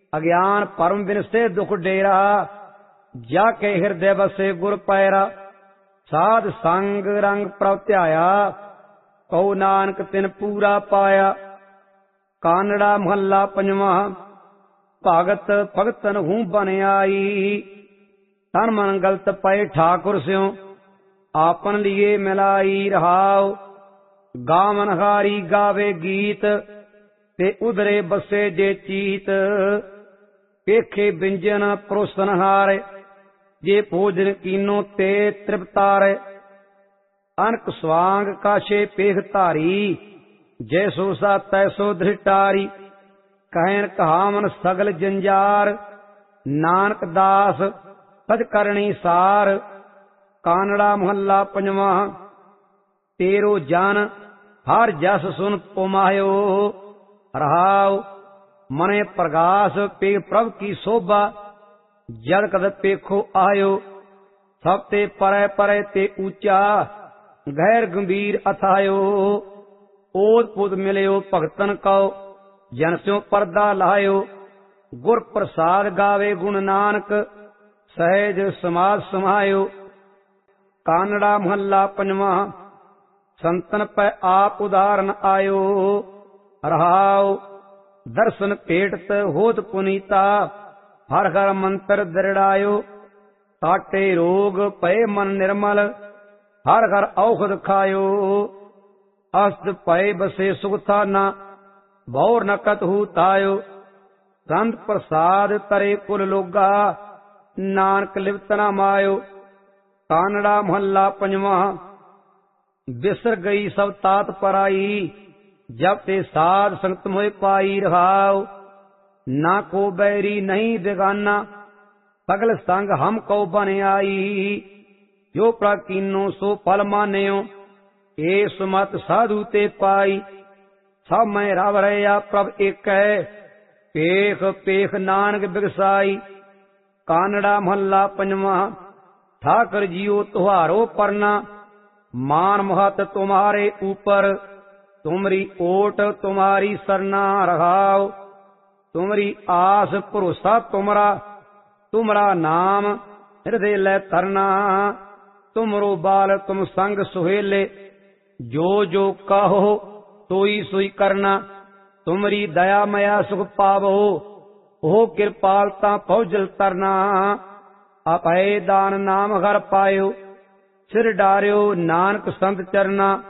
अज्ञान परम बिनसे दुख डेरा, जाके हृदय बसे गुर पैरा। साध संग रंग प्रभ ध्याया, कहो नानक तिन पूरा पाया। कानड़ा महला पंजवा, भगत भगतन हूँ बन आई। तन मन गलत पए ठाकुर स्यों, आपन लिए मिलाई रहाओ। गावन हारी गावे गीत, ते उधरे बसे जे चीत। पेखे व्यंजन परोसन हारे, जे भोजन कीनो ते तृप्तारे। अनक स्वांग काशे पेख धारी, जैसो सा तैसो धृटारी। कहन कहावन सगल जंजार, नानक दास सच करणी सार। कानड़ा महला पंजवा, तेरो जन हर जस सुन पुमायो। रहाओ मने प्रगास पे प्रभ की शोभा, जद कद पेखो आयो। सब ते परे परे ते ऊंचा, गैर गंभीर अथायो। ओत पुत मिलयो भगतन कौ, जन स्यों परदा लायो। गुर प्रसाद गावे गुण नानक, सहज समाज समायो। कानड़ा महला पंजवा, संतन पै आप उदाहरण आयो। रहाओ दर्शन पेटत होत पुनीता, हर हर मंत्र दृढ़ायो। काटे रोग पए मन निर्मल, हर हर औषध खायो। अस्त पए बसे सुख थाना, भौर न कतहु तायो। संत प्रसाद तरे कुल लोगा, नानक लिप्त न मायो। कानड़ा महला पंजवा, बिसर गई सब तात पराई। जब ते साध संगत मोह पाई। रहाओ ना को बैरी नहीं बेगाना, सगल संग हम को बन आई। जो प्राकीनो सो फल मान्यो, ए सुमत साधु ते पाई। सब मैं रव रहा प्रभ एक है, पेख पेख नानक बिगसाई। कानड़ा महला पंजवा, ठाकर जियो तुहारो परना। मान महत तुम्हारे ऊपर, तुमरी ओट तुम्हारी सरना। रहाओ तुमरी आस भरोसा तुमरा, तुमरा नाम हृदय ले तरना। तुमरो बाल तुम संग सुहेले, जो जो कहो सोई सोई करना। तुमरी दया मया सुख पावो, ओ कृपालता पहुजल तरना। अपय दान नाम घर पायो, सिर डार्यो नानक संत चरना।